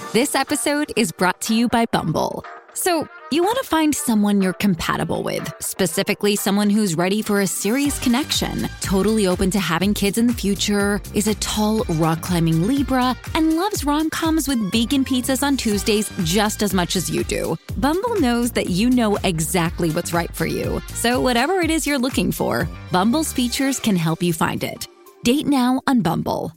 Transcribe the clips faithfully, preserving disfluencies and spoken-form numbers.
This episode is brought to you by Bumble. So, you want to find someone you're compatible with, specifically someone who's ready for a serious connection, totally open to having kids in the future, is a tall, rock-climbing Libra, and loves rom-coms with vegan pizzas on Tuesdays just as much as you do. Bumble knows that you know exactly what's right for you. So whatever it is you're looking for, Bumble's features can help you find it. Date now on Bumble.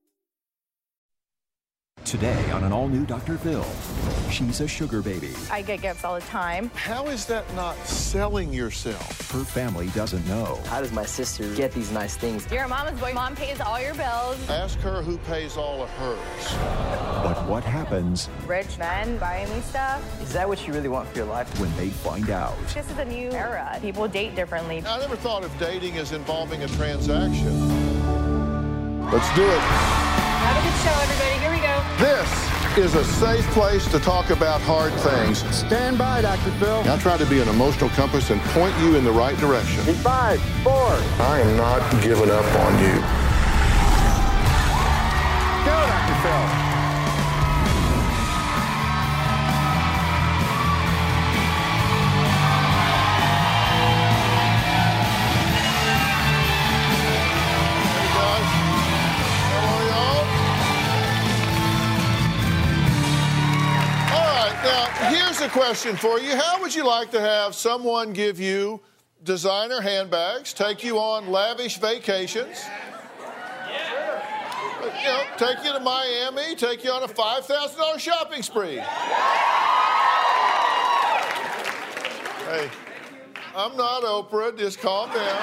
Today on an all-new Doctor Phil, she's a sugar baby. I get gifts all the time. How is that not selling yourself? Her family doesn't know. How does my sister get these nice things? You're a mama's boy. Mom pays all your bills. Ask her who pays all of hers. But what happens Rich men buying me stuff. Is that what you really want for your life? when they find out? This is a new era. People date differently. I never thought of dating as involving a transaction. Let's do it. Have a good show, everybody. Here we go. This is a safe place to talk about hard things. Stand by, Doctor Phil. I'll try to be an emotional compass and point you in the right direction. In five, four. I am not giving up on you. Go, Doctor Phil. Hey guys, how are y'all? All right, now here's a question for you. How would you like to have someone give you designer handbags, take you on lavish vacations? You know, take you to Miami, take you on a five thousand dollars shopping spree. Hey, I'm not Oprah, just calm down.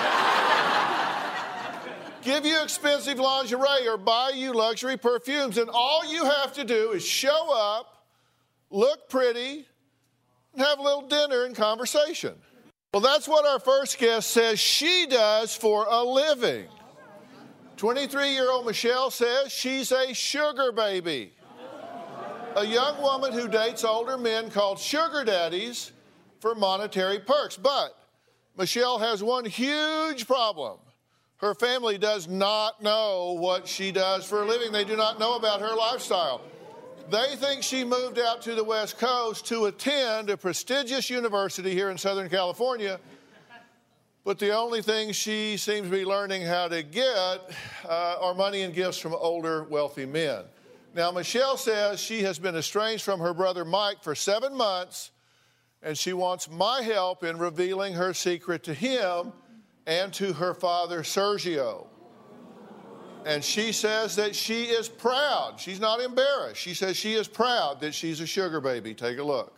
Give you expensive lingerie or buy you luxury perfumes, and all you have to do is show up, look pretty, and have a little dinner and conversation. Well, that's what our first guest says she does for a living. twenty-three-year-old Michelle says she's a sugar baby, a young woman who dates older men called sugar daddies for monetary perks. But Michelle has one huge problem. Her family does not know what she does for a living. They do not know about her lifestyle. They think she moved out to the West Coast to attend a prestigious university here in Southern California. But the only thing she seems to be learning how to get uh, are money and gifts from older, wealthy men. Now, Michelle says she has been estranged from her brother Mike for seven months, and she wants my help in revealing her secret to him and to her father, Sergio. And she says that she is proud. She's not embarrassed. She says she is proud that she's a sugar baby. Take a look.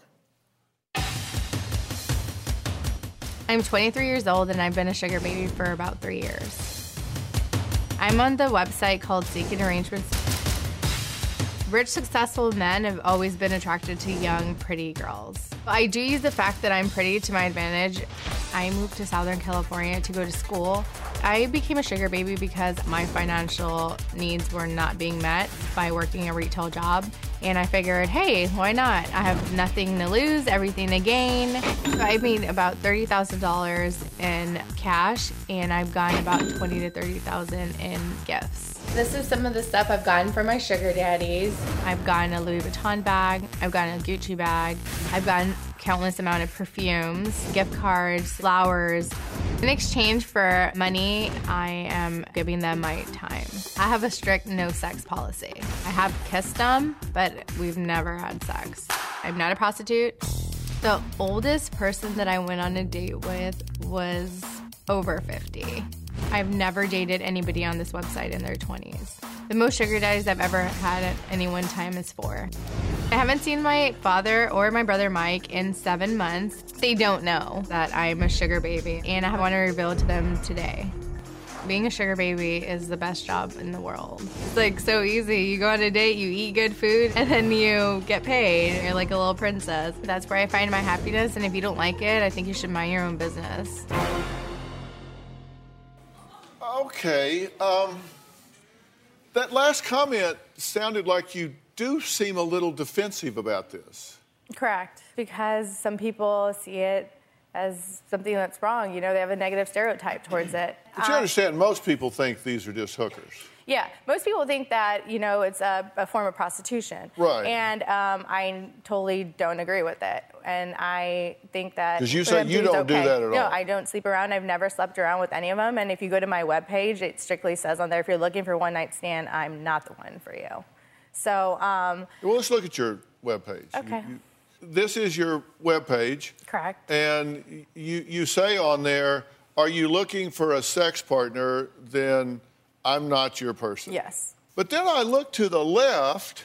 I'm twenty-three years old, and I've been a sugar baby for about three years. I'm on the website called Seeking Arrangements. Rich, successful men have always been attracted to young, pretty girls. I do use the fact that I'm pretty to my advantage. I moved to Southern California to go to school. I became a sugar baby because my financial needs were not being met by working a retail job. And I figured, hey, why not? I have nothing to lose, everything to gain. So I made about thirty thousand dollars in cash, and I've gotten about twenty thousand to thirty thousand dollars in gifts. This is some of the stuff I've gotten from my sugar daddies. I've gotten a Louis Vuitton bag. I've gotten a Gucci bag. I've gotten countless amount of perfumes, gift cards, flowers. In exchange for money, I am giving them my time. I have a strict no sex policy. I have kissed them, but we've never had sex. I'm not a prostitute. The oldest person that I went on a date with was over fifty. I've never dated anybody on this website in their twenties. The most sugar daddies I've ever had at any one time is four. I haven't seen my father or my brother Mike in seven months. They don't know that I'm a sugar baby, and I want to reveal it to them today. Being a sugar baby is the best job in the world. It's like so easy. You go on a date, you eat good food, and then you get paid. You're like a little princess. That's where I find my happiness, and if you don't like it, I think you should mind your own business. Okay, um, that last comment sounded like you do seem a little defensive about this. Correct, because some people see it as something that's wrong. You know, they have a negative stereotype towards it. But you Um, understand, most people think these are just hookers. Yeah, most people think that, you know, it's a, a form of prostitution. Right. And um, I totally don't agree with it. And I think that... 'Cause you say you it's don't do okay. that at No, all. I don't sleep around. I've never slept around with any of them. And if you go to my webpage, it strictly says on there, if you're looking for one night stand, I'm not the one for you. So... Um, Well, let's look at your webpage. Okay. You, you, this is your webpage. Correct. And you, you say on there, are you looking for a sex partner? Then I'm not your person. Yes. But then I look to the left,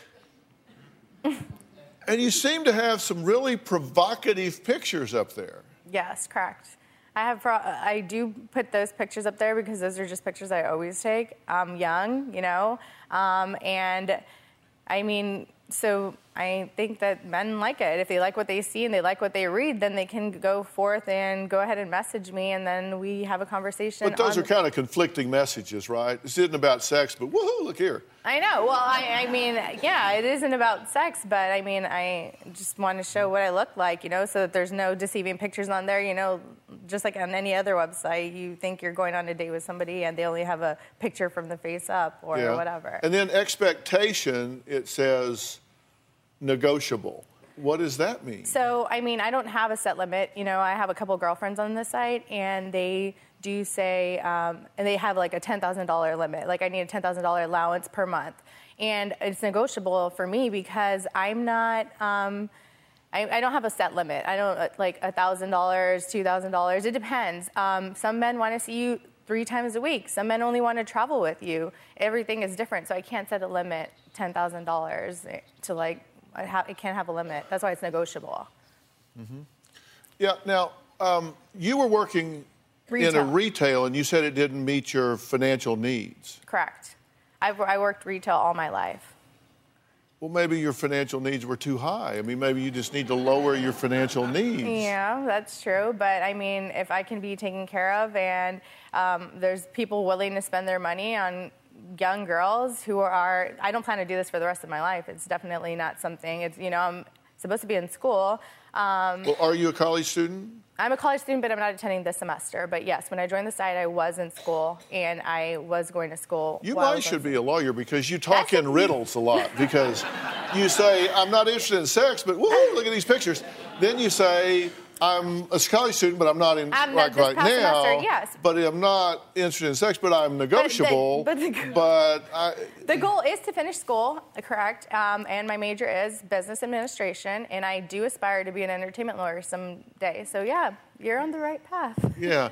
and you seem to have some really provocative pictures up there. Yes, correct. I have. Pro- I do put those pictures up there because those are just pictures I always take. I'm young, you know, um, and I mean, so I think that men like it. If they like what they see and they like what they read, then they can go forth and go ahead and message me, and then we have a conversation. But those on are kind of conflicting messages, right? This isn't about sex, but woohoo, look here. I know. Well, I, I mean, yeah, it isn't about sex, but I mean, I just want to show what I look like, you know, so that there's no deceiving pictures on there, you know, just like on any other website. You think you're going on a date with somebody and they only have a picture from the face up or Yeah. whatever. And then expectation, it says negotiable. What does that mean? So, I mean, I don't have a set limit. You know, I have a couple girlfriends on this site, and they do say, um, and they have like a ten thousand dollars limit. Like, I need a ten thousand dollars allowance per month. And it's negotiable for me because I'm not, um, I, I don't have a set limit. I don't, uh, like, one thousand dollars, two thousand dollars. It depends. Um, some men want to see you three times a week. Some men only want to travel with you. Everything is different, so I can't set a limit, ten thousand dollars, to, like, I ha- it can't have a limit. That's why it's negotiable. Mm-hmm. Yeah, now, um, you were working Retail. in a retail, and you said it didn't meet your financial needs. Correct. I've, I worked retail all my life. Well, maybe your financial needs were too high. I mean, maybe you just need to lower your financial needs. Yeah, that's true. But, I mean, if I can be taken care of and um, there's people willing to spend their money on young girls who are, I don't plan to do this for the rest of my life. It's definitely not something, it's, you know, I'm supposed to be in school. Um, Well, are you a college student? I'm a college student, but I'm not attending this semester. But yes, when I joined the site, I was in school, and I was going to school. You while I might was should in be a lawyer because you talk That's in a- riddles a lot. Because you say, I'm not interested in sex, but woohoo, look at these pictures. Then you say, I'm a college student, but I'm not in I'm like not this right past now. semester, yes. But I'm not interested in sex, but I'm negotiable. but the- but I, The goal is to finish school, correct, um, and my major is business administration, and I do aspire to be an entertainment lawyer someday. So, yeah, you're on the right path. yeah.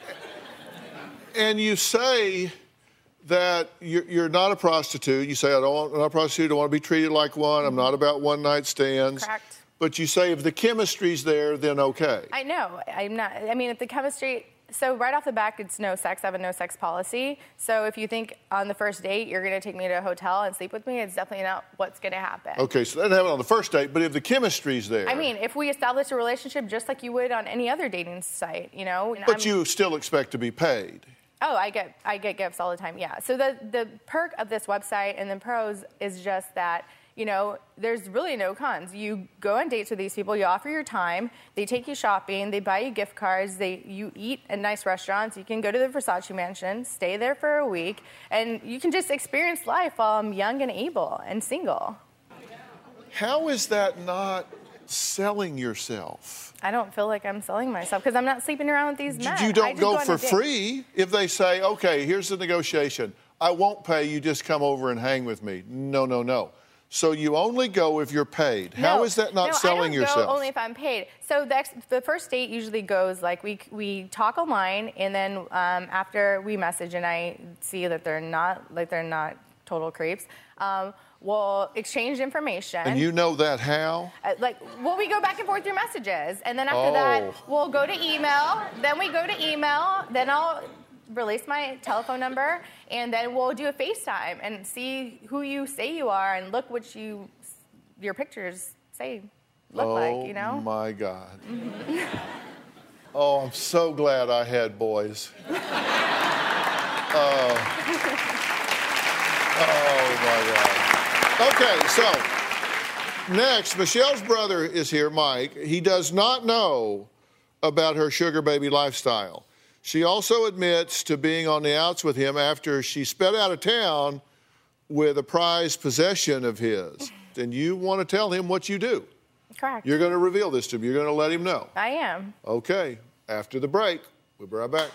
And you say that you're, you're not a prostitute. You say, I don't want, I'm not a prostitute. I don't want to be treated like one. I'm not about one-night stands. Correct. But you say if the chemistry's there, then okay. I know. I'm not. I mean, if the chemistry. So right off the back, it's no sex. I have a no sex policy. So if you think on the first date you're going to take me to a hotel and sleep with me, it's definitely not what's going to happen. Okay, so that happened on the first date, but if the chemistry's there. I mean, if we establish a relationship just like you would on any other dating site, you know. But I'm- you still expect to be paid. Oh, I get I get gifts all the time. Yeah. So the the perk of this website and the pros is just that, you know, there's really no cons. You go on dates with these people, you offer your time, they take you shopping, they buy you gift cards, they you eat at nice restaurants, you can go to the Versace mansion, stay there for a week, and you can just experience life while I'm young and able and single. How is that not selling yourself? I don't feel like I'm selling myself because I'm not sleeping around with these men. You I don't just go on for a date. free if they say, okay, here's the negotiation. I won't pay, you just come over and hang with me. No, no, no. So you only go if you're paid. How No, is that not no, selling I don't yourself? Go only if I'm paid. So the, ex- the first date usually goes like we we talk online, and then um, after we message, and I see that they're not like they're not total creeps. Um, we'll exchange information. And you know that how? Uh, like, well, we go back and forth through messages, and then after Oh. that, we'll go to email. Then we go to email. Then I'll release my telephone number, and then we'll do a FaceTime and see who you say you are, and look what you your pictures say look oh, like. You know. my God. Oh, I'm so glad I had boys. Oh. Oh, my God. Okay, so next, Michelle's brother is here, Mike. He does not know about her sugar baby lifestyle. She also admits to being on the outs with him after she sped out of town with a prized possession of his. And you want to tell him what you do. Correct. You're going to reveal this to him. You're going to let him know. I am. Okay. After the break, we'll be right back.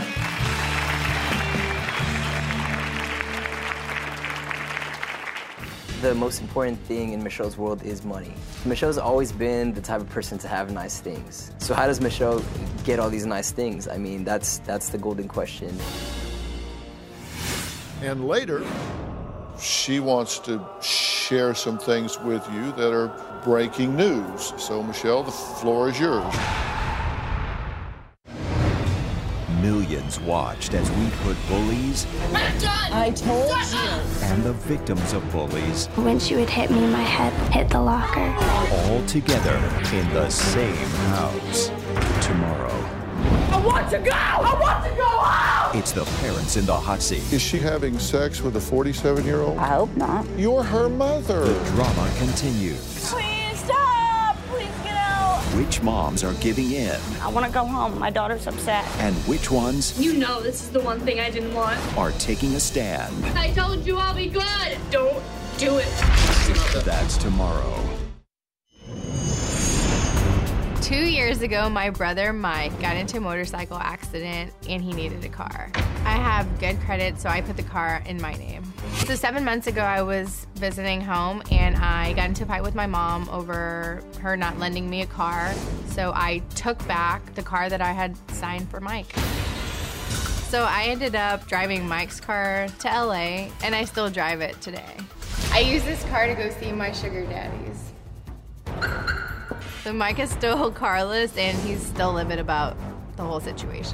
The most important thing in Michelle's world is money. Michelle's always been the type of person to have nice things. So how does Michelle get all these nice things? I mean, that's that's the golden question. And later, she wants to share some things with you that are breaking news. So, Michelle, the floor is yours. Millions watched as we put bullies I told you. and the victims of bullies When she would hit me, my head hit the locker. all together in the same house. Tomorrow, I want to go! I want to go out! it's the parents in the hot seat. Is she having sex with a forty-seven-year-old? I hope not. You're her mother. The drama continues. Please stop! Please get out! Which moms are giving in I want to go home. My daughter's upset. and which ones You know this is the one thing I didn't want. are taking a stand? I told you I'll be good. Don't do it. That's tomorrow. Two years ago, my brother Mike got into a motorcycle accident and he needed a car. I have good credit, so I put the car in my name. So seven months ago, I was visiting home and I got into a fight with my mom over her not lending me a car. So I took back the car that I had signed for Mike. So I ended up driving Mike's car to L A, and I still drive it today. I use this car to go see my sugar daddies. So Mike is still carless, and he's still livid about the whole situation.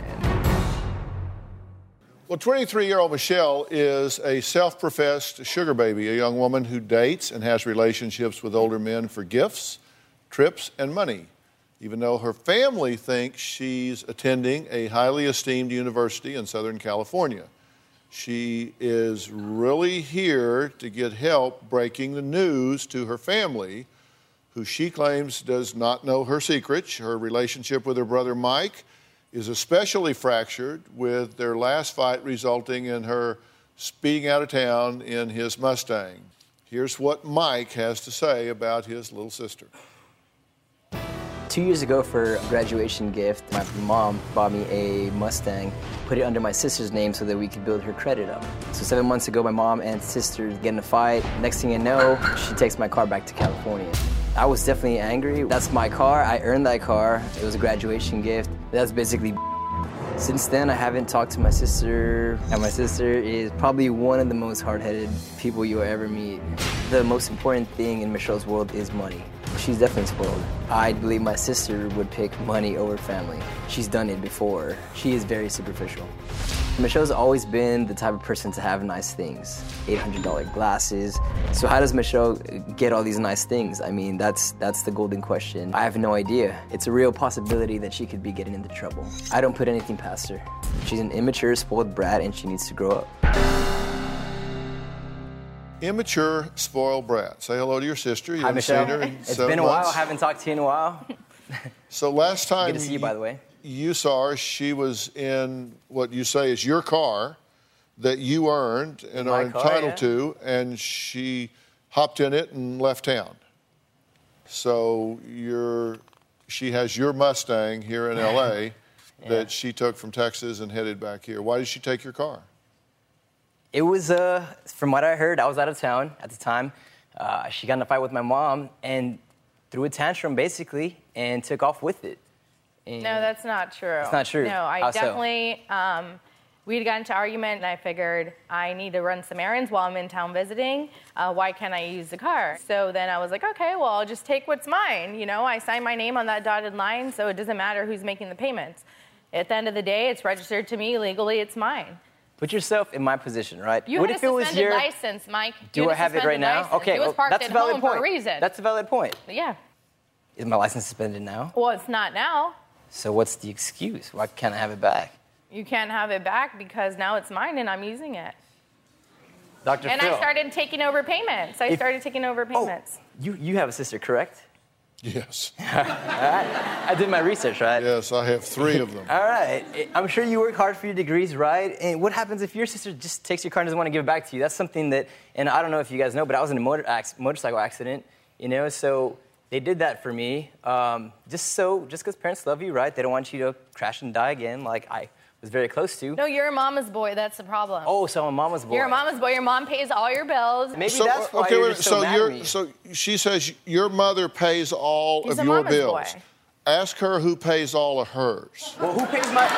Well, twenty-three-year-old Michelle is a self-professed sugar baby, a young woman who dates and has relationships with older men for gifts, trips, and money, even though her family thinks she's attending a highly esteemed university in Southern California. She is really here to get help breaking the news to her family, who she claims does not know her secrets. Her relationship with her brother Mike is especially fractured, with their last fight resulting in her speeding out of town in his Mustang. Here's what Mike has to say about his little sister. Two years ago for a graduation gift, my mom bought me a Mustang, put it under my sister's name so that we could build her credit up. So seven months ago, my mom and sister get in a fight. Next thing you know, she takes my car back to California. I was definitely angry. That's my car. I earned that car. It was a graduation gift. That's basically. Since then, I haven't talked to my sister, and my sister is probably one of the most hard-headed people you'll ever meet. The most important thing in Michelle's world is money. She's definitely spoiled. I believe my sister would pick money over family. She's done it before. She is very superficial. Michelle's always been the type of person to have nice things. eight hundred dollar glasses. So how does Michelle get all these nice things? I mean, that's that's the golden question. I have no idea. It's a real possibility that she could be getting into trouble. I don't put anything past her. She's an immature, spoiled brat, and she needs to grow up. Immature, spoiled brat. Say hello to your sister. You Hi, haven't Michelle. seen her in It's seven been a months. while. I haven't talked to you in a while. So last time Good to see you, by the way. you saw her, she was in what you say is your car that you earned and My are car, entitled yeah. to, and she hopped in it and left town. So you're, she has your Mustang here in L A Yeah. that she took from Texas and headed back here. Why did she take your car? It was, uh, from what I heard, I was out of town at the time. Uh, she got in a fight with my mom and threw a tantrum, basically, and took off with it. And No, that's not true. It's not true. No, I How so? definitely, um, we'd gotten into argument, and I figured I need to run some errands while I'm in town visiting. Uh, why can't I use the car? So then I was like, okay, well, I'll just take what's mine. You know, I signed my name on that dotted line, so it doesn't matter who's making the payments. At the end of the day, it's registered to me legally. It's mine. Put yourself in my position, right? You what had if a it was suspended your... license, Mike. Do You I had a have it right suspended now? license. Okay, It was well, parked that's at a valid home point. for a reason. That's a valid point. Yeah. Is my license suspended now? Well, it's not now. So what's the excuse? Why can't I have it back? You can't have it back because now it's mine and I'm using it. Doctor And Phil. I started taking over payments. I If- started taking over Oh, payments. you, you have a sister, correct? Yes. All right. I did my research, right? Yes, I have three of them. All right. I'm sure you work hard for your degrees, right? And what happens if your sister just takes your car and doesn't want to give it back to you? That's something that, and I don't know if you guys know, but I was in a motor ac- motorcycle accident, you know, so they did that for me. Um, just so, just because parents love you, right? They don't want you to crash and die again, like I was very close to. No, you're a mama's boy. That's the problem. Oh, so I'm a mama's boy. You're a mama's boy. Your mom pays all your bills. Maybe So, that's why okay, you're wait, just so, so mad you're at me. so she says your mother pays all He's of a your mama's bills. boy. Ask her who pays all of hers. Well, who pays my...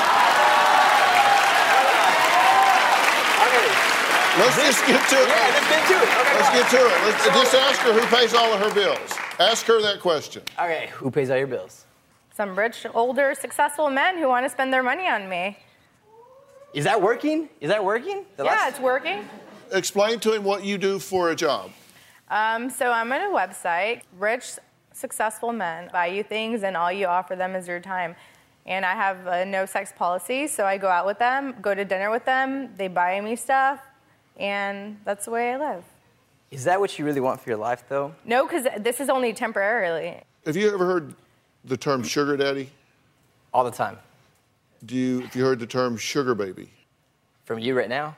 Okay. Let's just get to it. Yeah, let's get to it. Okay, Let's go on. get to it. Let's, just ask her who pays all of her bills. Ask her that question. Okay, who pays all your bills? Some rich, older, successful men who want to spend their money on me. Is that working? Is that working? The Yeah, last- it's working. Explain to him what you do for a job. Um, so I'm on a website. Rich, successful men buy you things, and all you offer them is your time. And I have a no-sex policy, so I go out with them, go to dinner with them. They buy me stuff, and that's the way I live. Is that what you really want for your life, though? No, because this is only temporarily. Have you ever heard the term sugar daddy? All the time. Do you, have you heard the term sugar baby? From you right now?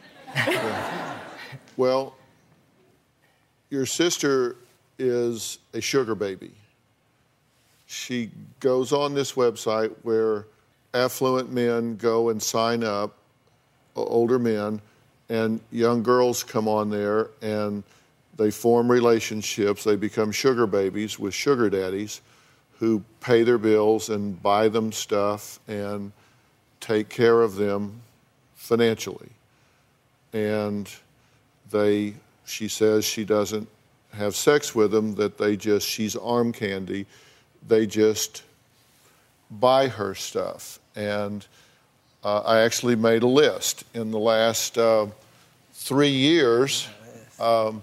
Well, your sister is a sugar baby. She goes on this website where affluent men go and sign up, older men, and young girls come on there and they form relationships. They become sugar babies with sugar daddies who pay their bills and buy them stuff and take care of them financially. And they, she says she doesn't have sex with them, that they just, she's arm candy. They just buy her stuff. And uh, I actually made a list. In the last uh, three years, um,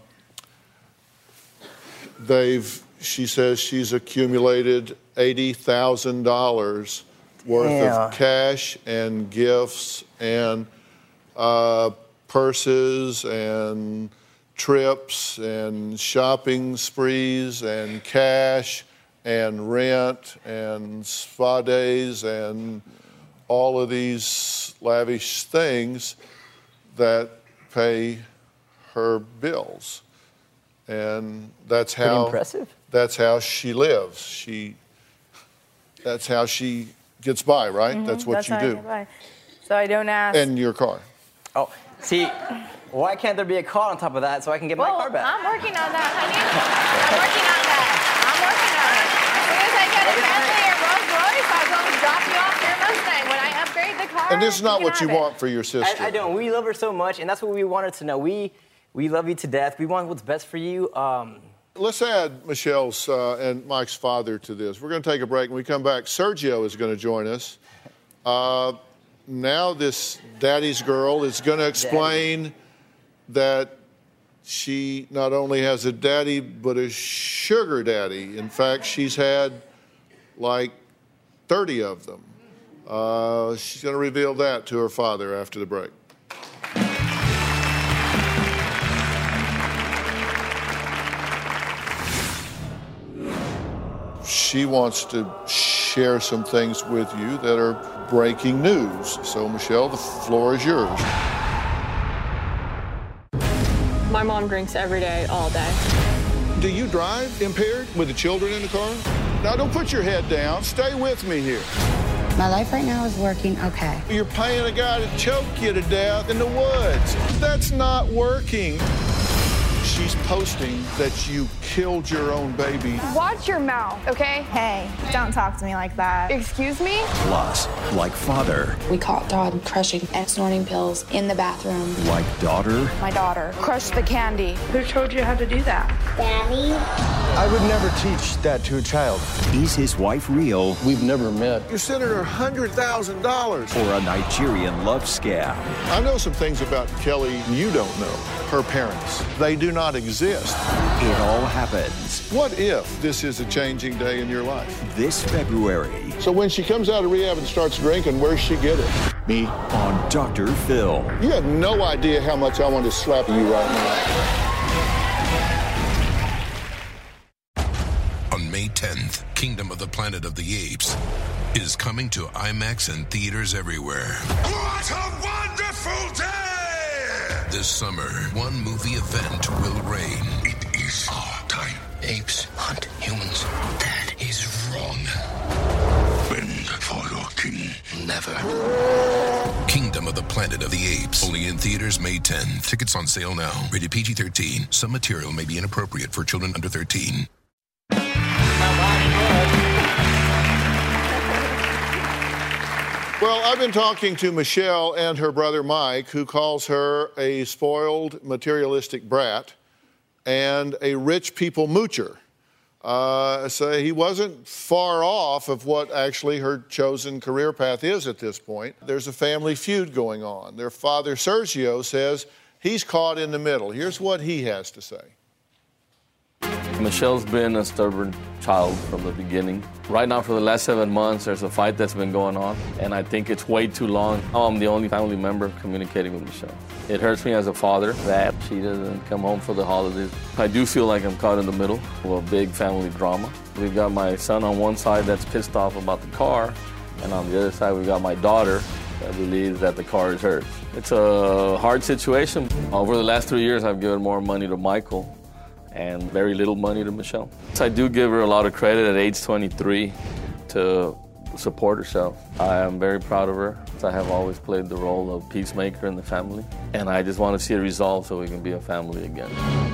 they've, she says she's accumulated eighty thousand dollars worth Yeah. of cash and gifts and uh, purses and trips and shopping sprees and cash and rent and spa days and all of these lavish things that pay her bills. And that's Pretty how impressive. that's how she lives. She that's how she gets by, right? Mhm, That's what that's you how I do. get by. So I don't ask. And your car. Oh, see, why can't there be a car on top of that so I can get well, my car back? I'm working on that, honey. I'm working on that. I'm working on it. As soon as I get a Bentley or Rolls Royce, I'll go and drop you off your Mustang. When I upgrade the car, And this is not can what you have it. want for your sister. I, I don't. We love her so much, and that's what we wanted to know. We we love you to death. We want what's best for you. Um, Let's add Michelle's uh, and Mike's father to this. We're going to take a break. When we come back, Sergio is going to join us. Uh, now this daddy's girl is going to explain daddy. that she not only has a daddy, but a sugar daddy. In fact, she's had like thirty of them. Uh, she's going to reveal that to her father after the break. She wants to share some things with you that are breaking news. So, Michelle, the floor is yours. My mom drinks every day, all day. Do you drive impaired with the children in the car? Now, don't put your head down. Stay with me here. My life right now is working okay. You're paying a guy to choke you to death in the woods. That's not working. She's posting that you killed your own baby. Watch your mouth, okay? Hey, don't talk to me like that. Excuse me? Plus, like father. We caught Todd crushing and snorting pills in the bathroom. Like daughter. My daughter crushed the candy. Who told you how to do that? Daddy? I would never teach that to a child. Is his wife real? We've never met. You're sending her one hundred thousand dollars. Or a Nigerian love scam? I know some things about Kelly you don't know. Her parents. They do not exist. It all happens. What if this is a changing day in your life? This February. So when she comes out of rehab and starts drinking, where's she get it? Me. On Doctor Phil. You have no idea how much I want to slap you right now. A on May tenth, Kingdom of the Planet of the Apes is coming to IMAX and theaters everywhere. What a wonderful day! This summer, one movie event will reign. It is our time. Apes hunt humans. That is wrong. Bend for your king. Never. Kingdom of the Planet of the Apes. Only in theaters May tenth. Tickets on sale now. Rated P G thirteen. Some material may be inappropriate for children under thirteen. Well, I've been talking to Michelle and her brother Mike, who calls her a spoiled, materialistic brat and a rich people moocher. Uh, so he wasn't far off of what actually her chosen career path is at this point. There's a family feud going on. Their father, Sergio, says he's caught in the middle. Here's what he has to say. Michelle's been a stubborn child from the beginning. Right now, for the last seven months, there's a fight that's been going on, and I think it's way too long. I'm the only family member communicating with Michelle. It hurts me as a father that she doesn't come home for the holidays. I do feel like I'm caught in the middle of a big family drama. We've got my son on one side that's pissed off about the car, and on the other side, we've got my daughter that believes that the car is hers. It's a hard situation. Over the last three years, I've given more money to Michael and very little money to Michelle. I do give her a lot of credit at age twenty-three to support herself. I am very proud of her. I have always played the role of peacemaker in the family, and I just want to see it resolved so we can be a family again.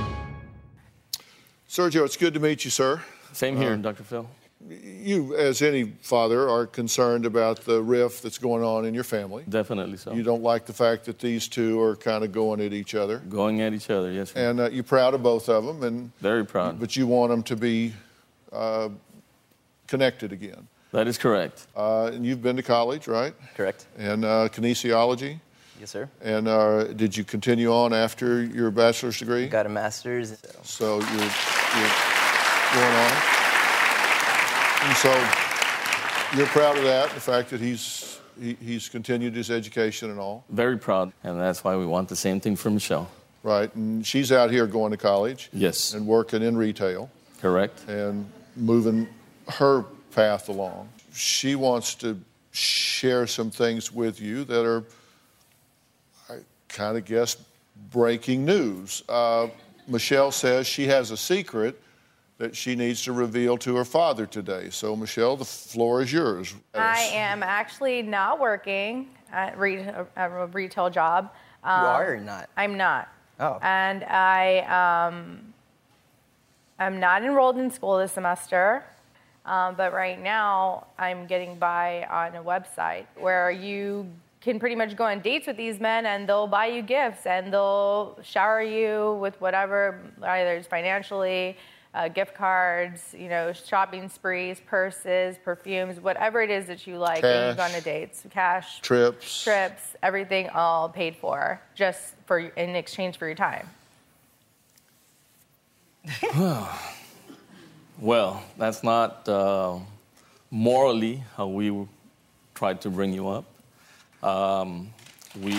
Sergio, it's good to meet you, sir. Same here, uh, Doctor Phil. You, as any father, are concerned about the rift that's going on in your family. Definitely so. You don't like the fact that these two are kind of going at each other. Going at each other, yes, sir. And uh, you're proud of both of them. And very proud. But you want them to be uh, connected again. That is correct. Uh, and you've been to college, right? Correct. And uh, kinesiology? Yes, sir. And uh, did you continue on after your bachelor's degree? Got a master's. So, so you're, you're going on. And so you're proud of that, the fact that he's he, he's continued his education and all? Very proud, and that's why we want the same thing for Michelle. Right, and she's out here going to college. Yes. And working in retail. Correct. And moving her path along. She wants to share some things with you that are, I kind of guess, breaking news. Uh, Michelle says she has a secret that she needs to reveal to her father today. So, Michelle, the floor is yours. I am actually not working at re- a retail job. Um, you are or not? I'm not. Oh. And I um, I'm not enrolled in school this semester, um, but right now I'm getting by on a website where you can pretty much go on dates with these men and they'll buy you gifts and they'll shower you with whatever, either it's financially, Uh, gift cards, you know, shopping sprees, purses, perfumes, whatever it is that you like. Cash, when you go on a dates, cash, trips, trips, everything all paid for, just for in exchange for your time. Well, that's not uh, morally how we tried to bring you up. Um, we.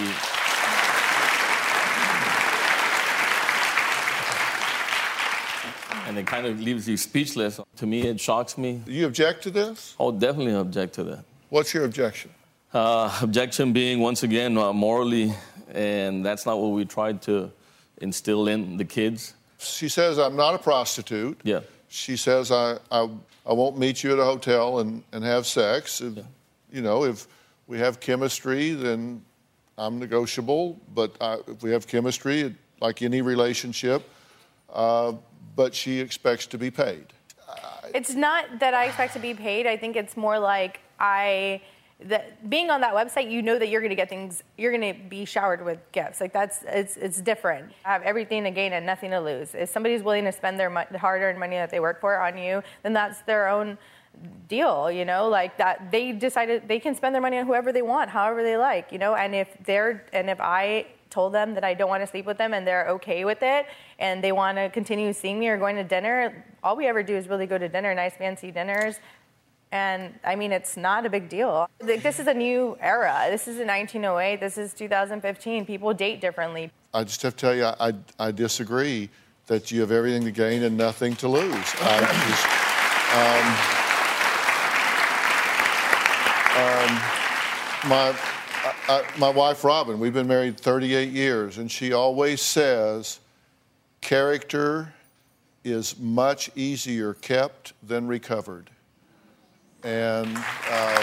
And it kind of leaves you speechless. To me, it shocks me. Do you object to this? Oh, definitely object to that. What's your objection? Uh, objection being, once again, uh, morally, and that's not what we tried to instill in the kids. She says, I'm not a prostitute. Yeah. She says, I I, I won't meet you at a hotel and, and have sex. If, yeah. You know, if we have chemistry, then I'm negotiable. But I, if we have chemistry, like any relationship, uh, but she expects to be paid. It's not that I expect to be paid. I think it's more like I, that being on that website, you know that you're going to get things, you're going to be showered with gifts. Like that's, it's it's different. I have everything to gain and nothing to lose. If somebody's willing to spend their mo- hard-earned money that they work for on you, then that's their own deal, you know, like that they decided they can spend their money on whoever they want, however they like, you know, and if they're, and if I told them that I don't want to sleep with them and they're okay with it and they want to continue seeing me or going to dinner, all we ever do is really go to dinner, nice fancy dinners. And I mean, it's not a big deal. This is a new era. This is a nineteen oh eight. This is two thousand fifteen. People date differently. I just have to tell you, I, I disagree that you have everything to gain and nothing to lose. I just, Um, um, my, I, I, my wife, Robin, we've been married thirty-eight years, and she always says, character is much easier kept than recovered. And um,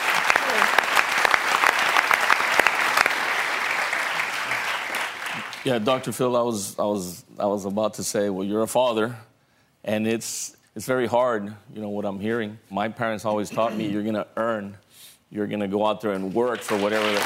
yeah, Doctor Phil, I was, I was, I was about to say, well, you're a father, and it's, it's very hard, you know, what I'm hearing. My parents always taught me you're going to earn, you're going to go out there and work for whatever that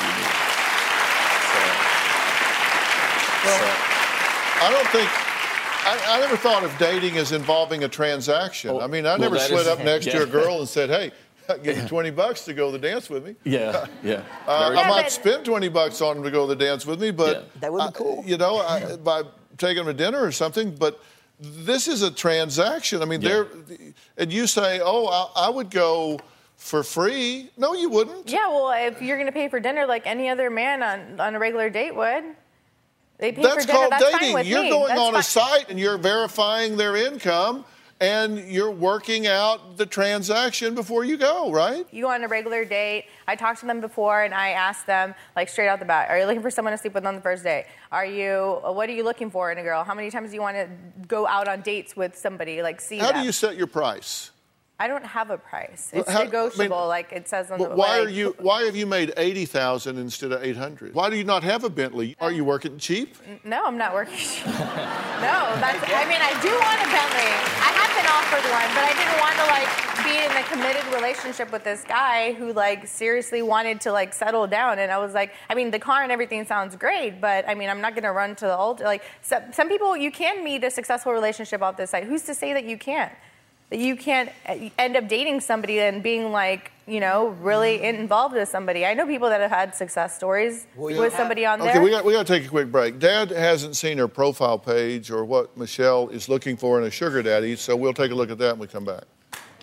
you do. So, well, so. I don't think. I, I never thought of dating as involving a transaction. Oh, I mean, I well, never slid is, up next yeah. to a girl and said, hey, I'll give you twenty bucks to go to the dance with me. Yeah, yeah. Uh, Very I yeah, might but, spend twenty bucks on him to go to the dance with me, but yeah. That would be cool. I, you know, I, by taking him to dinner or something, but this is a transaction. I mean, yeah. they're, and you say, oh, I, I would go for free. No, you wouldn't. Yeah, well, if you're going to pay for dinner like any other man on, on a regular date would. They pay That's for dinner, called that's dating. fine with You're me. going That's on fine. a site and you're verifying their income and you're working out the transaction before you go, right? You go on a regular date. I talked to them before and I asked them, like, straight out the bat, are you looking for someone to sleep with on the first day? Are you, what are you looking for in a girl? How many times do you want to go out on dates with somebody, like, see How them? do you set your price? I don't have a price. It's How- negotiable, I mean, like it says on But the why like, are you? Why have you made eighty thousand instead of eight hundred? Why do you not have a Bentley? Are you working cheap? No, I'm not working. No, that's. I mean, I do want a Bentley. I have been offered one, but I didn't want to like be in a committed relationship with this guy who like seriously wanted to like settle down. And I was like, I mean, the car and everything sounds great, but I mean, I'm not going to run to the altar. Like so, some people, you can meet a successful relationship off this site. Who's to say that you can't? That you can't end up dating somebody and being like, you know, really involved with somebody. I know people that have had success stories Well, with somebody on Okay, there. we got we got to take a quick break. Dad hasn't seen her profile page or what Michelle is looking for in a sugar daddy, so we'll take a look at that when we come back.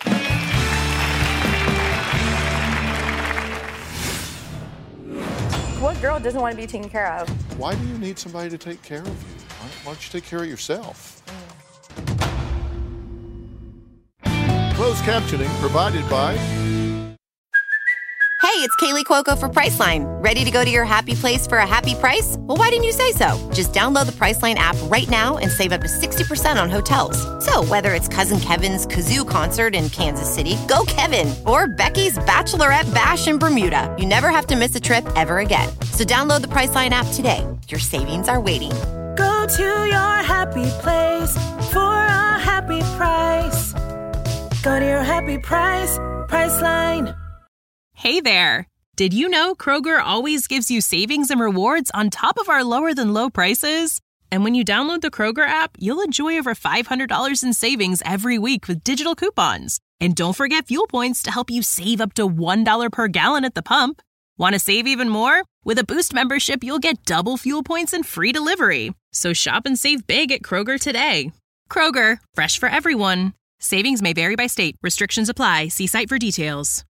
What girl doesn't want to be taken care of? Why do you need somebody to take care of you? Why why don't you take care of yourself? Closed captioning provided by... Hey, it's Kaylee Cuoco for Priceline. Ready to go to your happy place for a happy price? Well, why didn't you say so? Just download the Priceline app right now and save up to sixty percent on hotels. So whether it's Cousin Kevin's Kazoo Concert in Kansas City, go Kevin, or Becky's Bachelorette Bash in Bermuda, you never have to miss a trip ever again. So download the Priceline app today. Your savings are waiting. Go to your happy place for a happy price. Go to your happy price, Priceline. Hey there. Did you know Kroger always gives you savings and rewards on top of our lower than low prices? And when you download the Kroger app, you'll enjoy over five hundred dollars in savings every week with digital coupons. And don't forget fuel points to help you save up to one dollar per gallon at the pump. Want to save even more? With a Boost membership, you'll get double fuel points and free delivery. So shop and save big at Kroger today. Kroger, fresh for everyone. Savings may vary by state. Restrictions apply. See site for details.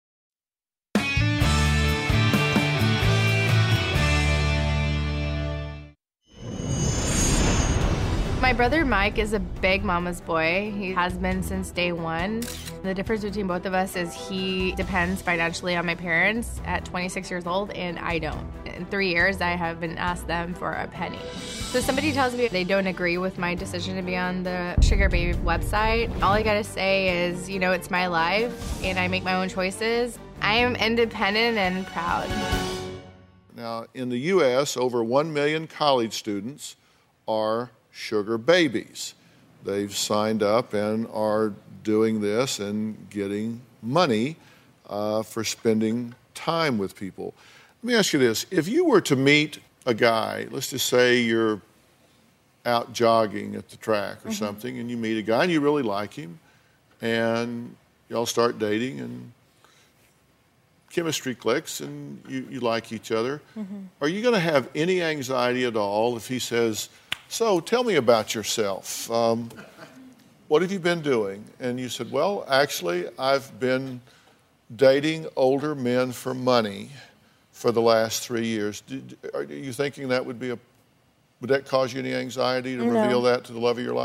My brother Mike is a big mama's boy. He has been since day one. The difference between both of us is he depends financially on my parents at twenty-six years old, and I don't. In three years, I haven't asked them for a penny. So if somebody tells me they don't agree with my decision to be on the Sugar Baby website, all I gotta say is, you know, it's my life, and I make my own choices. I am independent and proud. Now, in the U S, over one million college students are sugar babies. They've signed up and are doing this and getting money uh, for spending time with people. Let me ask you this. If you were to meet a guy, let's just say you're out jogging at the track or mm-hmm. something, and you meet a guy and you really like him, and y'all start dating and chemistry clicks and you, you like each other, mm-hmm. are you going to have any anxiety at all if he says, so tell me about yourself. Um, what have you been doing? And you said, well, actually, I've been dating older men for money for the last three years. Did, are you thinking that would be a, would that cause you any anxiety to No. reveal that to the love of your life?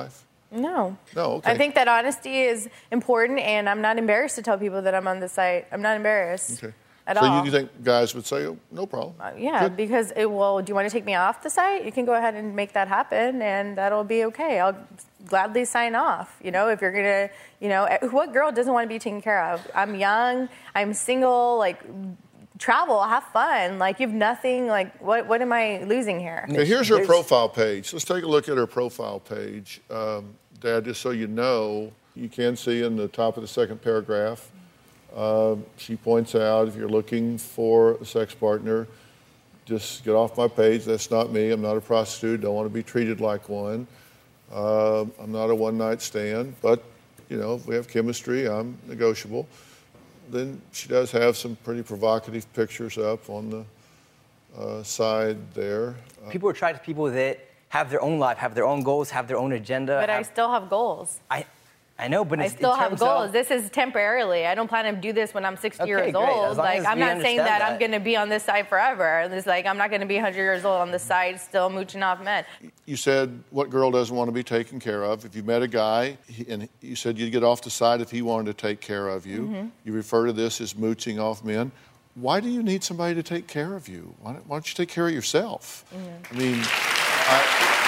No. No, okay. I think that honesty is important, and I'm not embarrassed to tell people that I'm on the site. I'm not embarrassed Okay. at so all. you, you think guys would say, oh, no problem? Uh, yeah, Good. because, it, well, do you want to take me off the site? You can go ahead and make that happen, and that'll be okay. I'll gladly sign off. You know, if you're going to, you know, what girl doesn't want to be taken care of? I'm young. I'm single. Like, travel, have fun. Like, you have nothing. Like, what what am I losing here? Okay, here's her profile page. Let's take a look at her profile page. Um, Dad, just so you know, you can see in the top of the second paragraph, uh, she points out if you're looking for a sex partner, just get off my page. That's not me. I'm not a prostitute. Don't want to be treated like one. Uh, I'm not a one-night stand. But, you know, if we have chemistry, I'm negotiable. Then she does have some pretty provocative pictures up on the uh, side there. Uh, People attract to people that have their own life, have their own goals, have their own agenda. But have, I still have goals. I, I know, but I it's, still in have terms goals. Of, this is temporarily. I don't plan to do this when I'm sixty Okay, years great. As old. long Like, as I'm we not saying that, understand I'm that. going to be on this side forever. It's like, I'm not going to be one hundred years old on this side still mooching off men. You said, what girl doesn't want to be taken care of? If you met a guy, he, and you said you'd get off the side if he wanted to take care of you. Mm-hmm. You refer to this as mooching off men. Why do you need somebody to take care of you? Why don't, why don't you take care of yourself? Mm-hmm. I mean, I,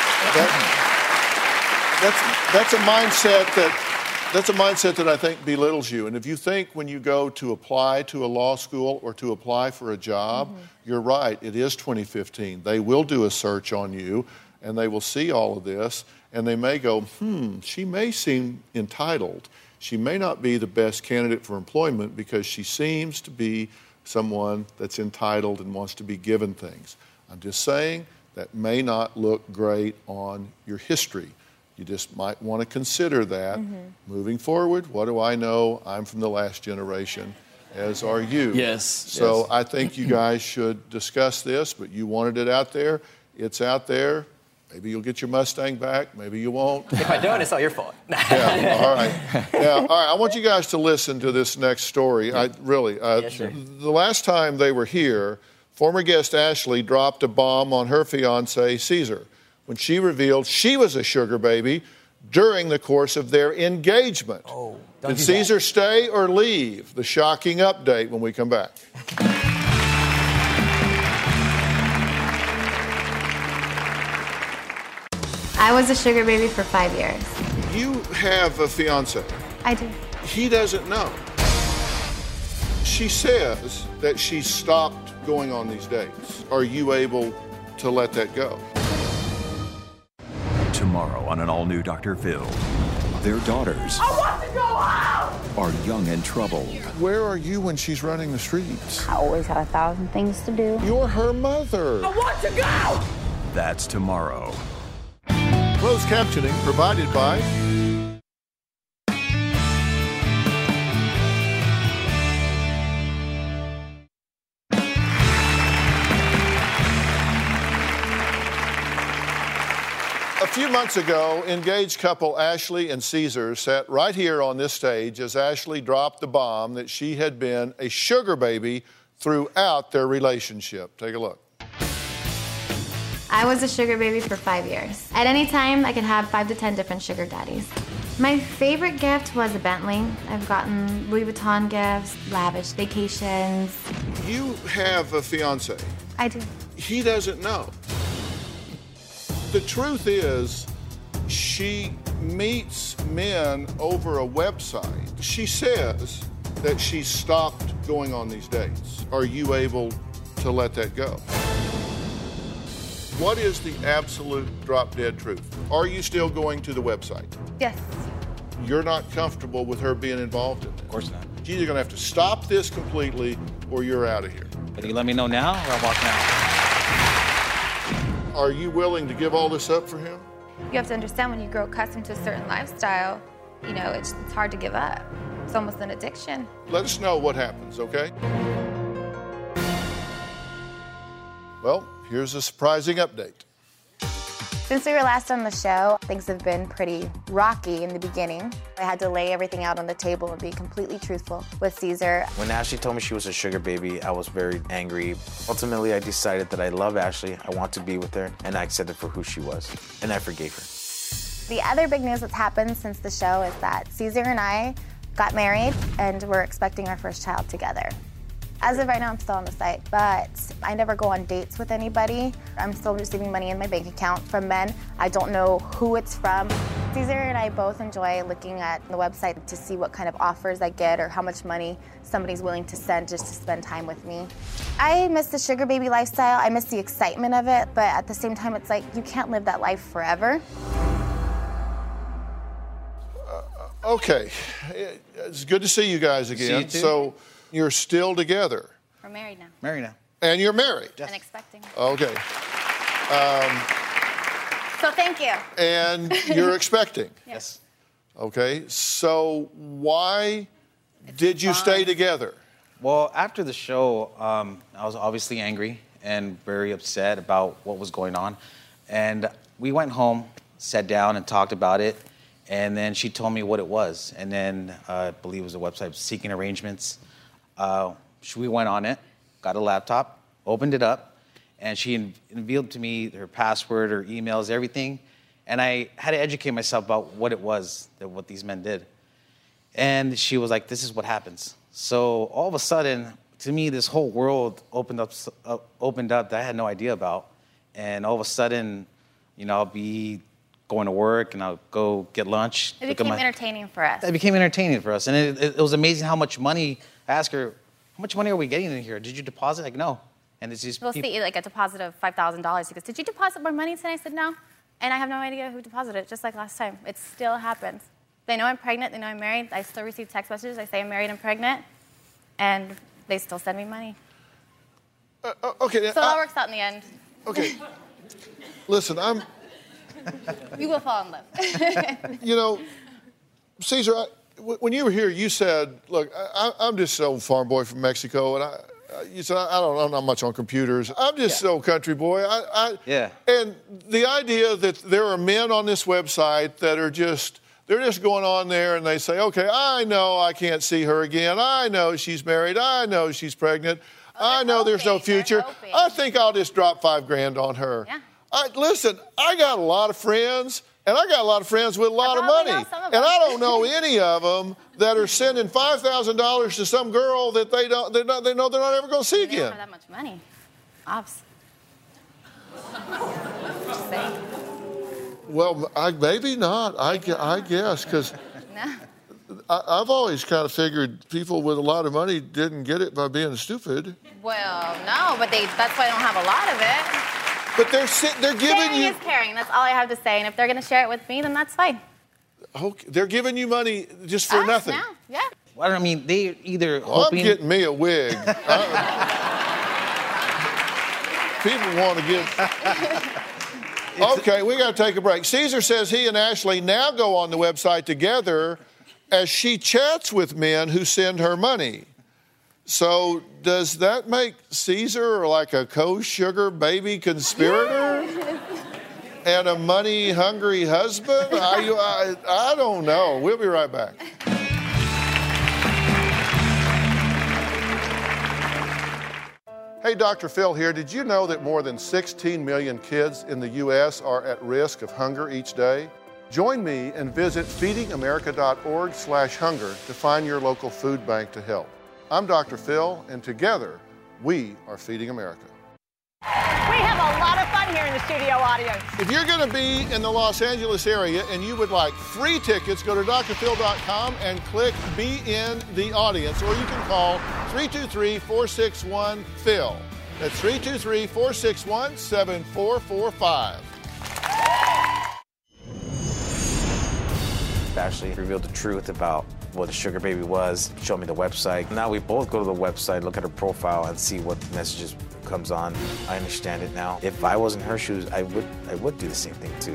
that, that's, that's a mindset that That's a mindset that I think belittles you. And if you think when you go to apply to a law school or to apply for a job, mm-hmm. you're right, it is twenty fifteen. They will do a search on you, and they will see all of this, and they may go, hmm, she may seem entitled. She may not be the best candidate for employment because she seems to be someone that's entitled and wants to be given things. I'm just saying that may not look great on your history. You just might want to consider that. Mm-hmm. Moving forward, what do I know? I'm from the last generation, as are you. Yes. So yes. I think you guys should discuss this, but you wanted it out there. It's out there. Maybe you'll get your Mustang back. Maybe you won't. If I don't, it's all your fault. Yeah, all right. Yeah, all right. I want you guys to listen to this next story. I really, uh, yes, sir. The last time they were here, former guest Ashley dropped a bomb on her fiancé, Caesar, when she revealed she was a sugar baby during the course of their engagement. Oh, Did Caesar stay or leave? The shocking update when we come back. I was a sugar baby for five years. You have a fiancé. I do. He doesn't know. She says that she stopped going on these dates. Are you able to let that go? Tomorrow on an all-new Doctor Phil, their daughters I want to go out! are young and troubled. Where are you when she's running the streets? I always had a thousand things to do. You're her mother. I want to go! That's tomorrow. Closed captioning provided by A few months ago, engaged couple Ashley and Caesar sat right here on this stage as Ashley dropped the bomb that she had been a sugar baby throughout their relationship. Take a look. I was a sugar baby for five years. At any time, I could have five to ten different sugar daddies. My favorite gift was a Bentley. I've gotten Louis Vuitton gifts, lavish vacations. You have a fiance. I do. He doesn't know. The truth is, she meets men over a website. She says that she stopped going on these dates. Are you able to let that go? What is the absolute drop-dead truth? Are you still going to the website? Yes. You're not comfortable with her being involved in it? Of course not. She's either going to have to stop this completely or you're out of here. Can you let me know now or I'll walk now? Are you willing to give all this up for him? You have to understand when you grow accustomed to a certain lifestyle, you know, it's, it's hard to give up. It's almost an addiction. Let us know what happens, okay? Well, here's a surprising update. Since we were last on the show, things have been pretty rocky in the beginning. I had to lay everything out on the table and be completely truthful with Caesar. When Ashley told me she was a sugar baby, I was very angry. Ultimately, I decided that I love Ashley, I want to be with her, and I accepted for who she was. And I forgave her. The other big news that's happened since the show is that Caesar and I got married and we're expecting our first child together. As of right now, I'm still on the site, but I never go on dates with anybody. I'm still receiving money in my bank account from men. I don't know who it's from. Caesar and I both enjoy looking at the website to see what kind of offers I get or how much money somebody's willing to send just to spend time with me. I miss the sugar baby lifestyle. I miss the excitement of it, but at the same time, it's like you can't live that life forever. Uh, okay, it's good to see you guys again. See you too. So you're still together. We're married now. Married now. And you're married. And expecting. Okay. Um, So thank you. and you're expecting. Yes. Okay. So why did you stay together? Well, after the show, um, I was obviously angry and very upset about what was going on. And we went home, sat down and talked about it. And then she told me what it was. And then uh, I believe it was a website, Seeking Arrangements. Uh, we went on it, got a laptop, opened it up, and she revealed to me her password, her emails, everything. And I had to educate myself about what it was, that what these men did. And she was like, this is what happens. So all of a sudden, to me, this whole world opened up, uh, opened up that I had no idea about. And all of a sudden, you know, I'll be going to work and I'll go get lunch. It became my... entertaining for us. It became entertaining for us. And it, it, it was amazing how much money, I asked her, how much money are we getting in here? Did you deposit? Like, no. And it's these We'll people... see, like a deposit of five thousand dollars. He goes, did you deposit more money today? I said, no. And I have no idea who deposited it, just like last time. It still happens. They know I'm pregnant. They know I'm married. I still receive text messages. I say I'm married and pregnant. And they still send me money. Uh, okay. So it all works out in the end. Okay. Listen, I'm... You will fall in love. You know, Caesar, I, when you were here, you said, look, I, I'm just an old farm boy from Mexico, and I... You said, I don't know, I'm not much on computers. I'm just yeah. an old country boy. I, I, yeah. And the idea that there are men on this website that are just, they're just going on there and they say, okay, I know I can't see her again. I know she's married. I know she's pregnant. Oh, I know hoping. there's no future. I think I'll just drop five grand on her. Yeah. I, listen, I got a lot of friends, and I got a lot of friends with a lot of money. Of and I don't know any of them that are sending five thousand dollars to some girl that they don't, they're not, they know they're not ever going to see they again. They don't have that much money. Ops. Just saying. Well, I, maybe not. I, I guess, because no. I've always kind of figured people with a lot of money didn't get it by being stupid. Well, no, but they that's why they don't have a lot of it. But they're they're giving Sharing you... is caring. That's all I have to say. And if they're going to share it with me, then that's fine. Okay. They're giving you money just for Us nothing. Now? Yeah. Well, I mean, they either well, hoping... I'm getting me a wig. I, people want to give... Okay, we got to take a break. Caesar says he and Ashley now go on the website together as she chats with men who send her money. So does that make Caesar like a co-sugar baby conspirator and a money-hungry husband? I, I, I don't know. We'll be right back. Hey, Doctor Phil here. Did you know that more than sixteen million kids in the U S are at risk of hunger each day? Join me and visit feedingamerica.org slash hunger to find your local food bank to help. I'm Doctor Phil, and together, we are Feeding America. We have a lot of fun here in the studio audience. If you're going to be in the Los Angeles area and you would like free tickets, go to D R phil dot com and click Be in the Audience, or you can call three two three, four six one, P H I L. That's three two three, four six one, seven four four five. Ashley revealed the truth about what a sugar baby was, showed me the website. Now we both go to the website, look at her profile, and see what messages comes on. I understand it now. If I was in her shoes, I would I would do the same thing too.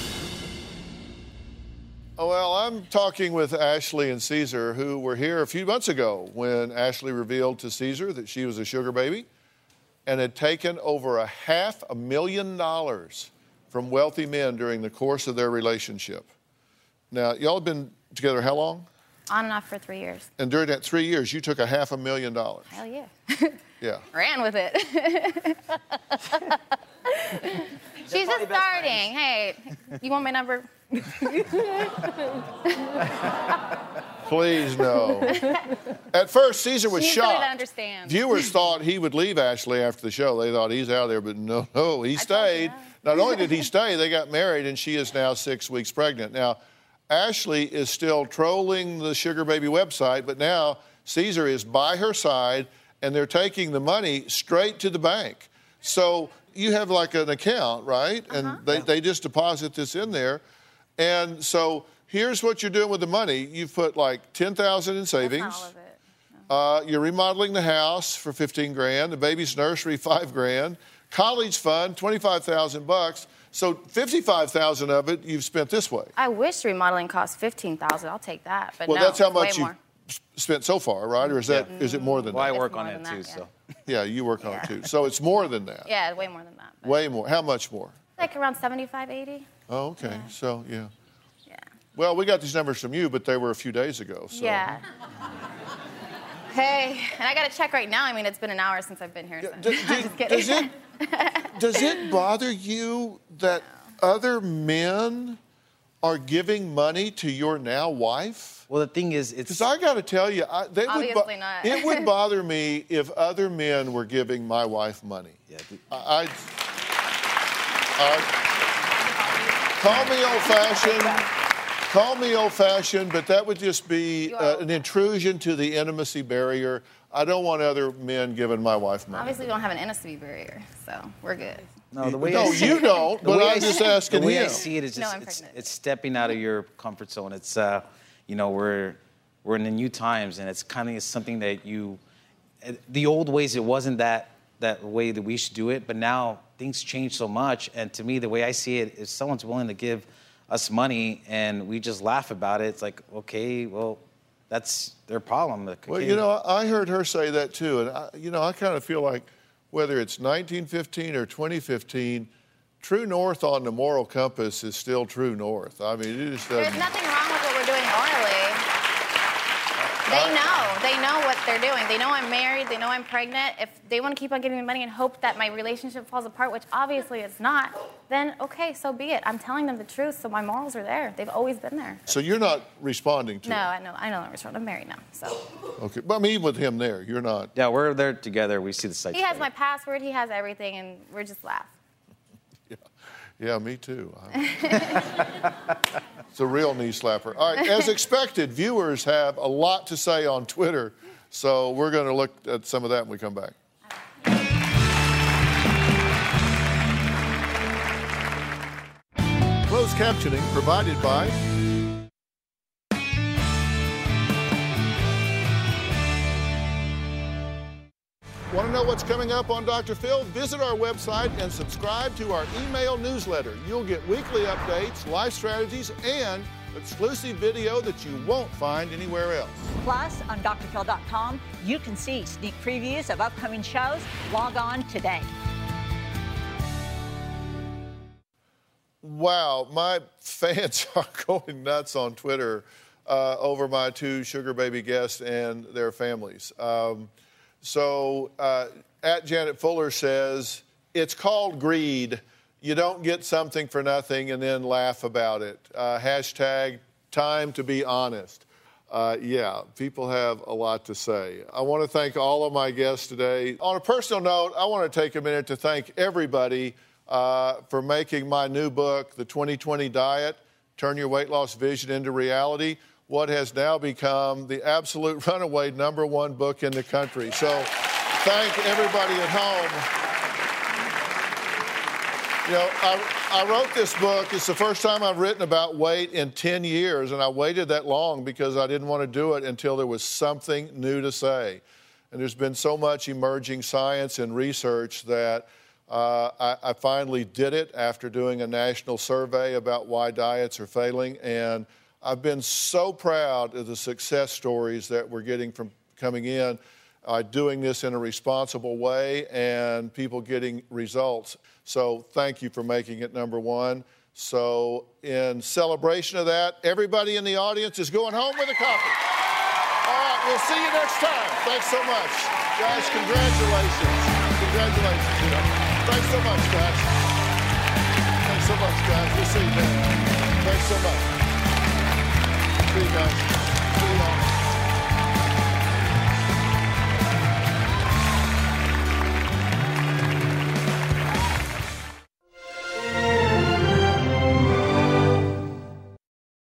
Oh, well, I'm talking with Ashley and Caesar, who were here a few months ago when Ashley revealed to Caesar that she was a sugar baby and had taken over a half a million dollars from wealthy men during the course of their relationship. Now, y'all have been together how long? On and off for three years. And during that three years, you took a half a million dollars. Hell yeah. Yeah. Ran with it. She's just starting. Hey, you want my number? Please, no. At first, Caesar was She's shocked. somebody that understands. Viewers thought he would leave Ashley after the show. They thought he's out of there, but no, no, he stayed. Not only did he stay, they got married, and she is now six weeks pregnant. Now, Ashley is still trolling the Sugar Baby website, but now Caesar is by her side, and they're taking the money straight to the bank. So you have like an account, right? Uh-huh. And they, they just deposit this in there. And so here's what you're doing with the money. You've put like ten thousand dollars in savings. That's not all of it. Uh, you're remodeling the house for fifteen grand, the baby's nursery, five grand, college fund, twenty-five thousand bucks. So fifty-five thousand of it you've spent this way. I wish remodeling cost fifteen thousand. I'll take that, but Well, no, that's how it's way much you've more. spent so far, right? Or is that is it more than Well, I that? work It's on more it than too, that, so. Yeah, you work on it too. So it's more than that. Yeah, way more than that. Way more. How much more? Like around seventy-five, eighty. Oh, okay. So yeah. Yeah. Well, we got these numbers from you, but they were a few days ago. So. Yeah. Hey, and I got to check right now. I mean, it's been an hour since I've been here. So. Do- I'm just kidding. Does it does it bother you that other men are giving money to your now wife? Well, the thing is, it's because I got to tell you, I, they would bo- Obviously not. it would bother me if other men were giving my wife money. Yeah. I, I'd, I'd call me old-fashioned. Call me old-fashioned, but that would just be uh, an intrusion to the intimacy barrier. I don't want other men giving my wife money. Obviously, we don't have an intimacy barrier, so we're good. No, the way No, I see you it, don't, the but way I'm I just see- asking The way I him. see it is No, just I'm it's, pregnant. it's stepping out of your comfort zone. It's uh, you know, we're we're in the new times, and it's kind of something that you. The old ways, it wasn't that that way that we should do it, but now things change so much. And to me, the way I see it, if someone's willing to give us money and we just laugh about it, it's like, okay, well, that's their problem. Like, Well, okay. you know, I heard her say that too, and I, you know, I kind of feel like whether it's nineteen fifteen or twenty fifteen, true north on the moral compass is still true north. I mean, it just There's doesn't. nothing wrong with what we're doing morally. They know. They know what they're doing. They know I'm married. They know I'm pregnant. If they want to keep on giving me money and hope that my relationship falls apart, which obviously it's not, then okay, so be it. I'm telling them the truth, so my morals are there. They've always been there. So you're not responding to No, it. I know. I know I'm responding. I'm married now, so. Okay, but I mean, even with him there, you're not. Yeah, we're there together. We see the site. He has my password. He has everything, and we're just laugh. Yeah, me too. It's a real knee slapper. All right, as expected, viewers have a lot to say on Twitter, so we're going to look at some of that when we come back. Closed captioning provided by Want to know what's coming up on Doctor Phil? Visit our website and subscribe to our email newsletter. You'll get weekly updates, life strategies, and exclusive video that you won't find anywhere else. Plus, on D R Phil dot com, you can see sneak previews of upcoming shows. Log on today. Wow, my fans are going nuts on Twitter uh, over my two sugar baby guests and their families. Um, so, uh, at Janet Fuller says, it's called greed. You don't get something for nothing and then laugh about it. Uh, hashtag time to be honest. Uh, yeah, people have a lot to say. I want to thank all of my guests today. On a personal note, I want to take a minute to thank everybody uh, for making my new book, The twenty twenty Diet, Turn Your Weight Loss Vision into Reality, what has now become the absolute runaway number one book in the country. So thank everybody at home. You know, I, I wrote this book. It's the first time I've written about weight in ten years, and I waited that long because I didn't want to do it until there was something new to say. And there's been so much emerging science and research that uh, I, I finally did it after doing a national survey about why diets are failing. And I've been so proud of the success stories that we're getting from coming in, uh, doing this in a responsible way and people getting results. So thank you for making it number one. So in celebration of that, everybody in the audience is going home with a copy. All right, we'll see you next time. Thanks so much. Guys, congratulations. Congratulations. You know. Thanks so much, guys. Thanks so much, guys. We'll see you then. Thanks so much. See you guys.